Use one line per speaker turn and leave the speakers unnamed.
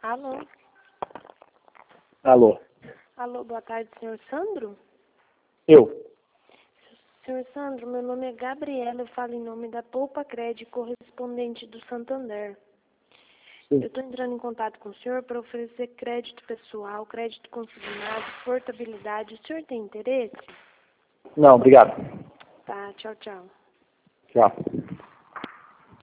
Alô?
Alô?
Alô, boa tarde, senhor Sandro?
Eu?
Senhor Sandro, meu nome é Gabriela, eu falo em nome da Poupa Cred, correspondente do Santander.
Sim.
Eu estou entrando em contato com o senhor para oferecer crédito pessoal, crédito consignado, portabilidade. O senhor tem interesse?
Não, obrigado.
Tá, tchau, tchau.
Tchau.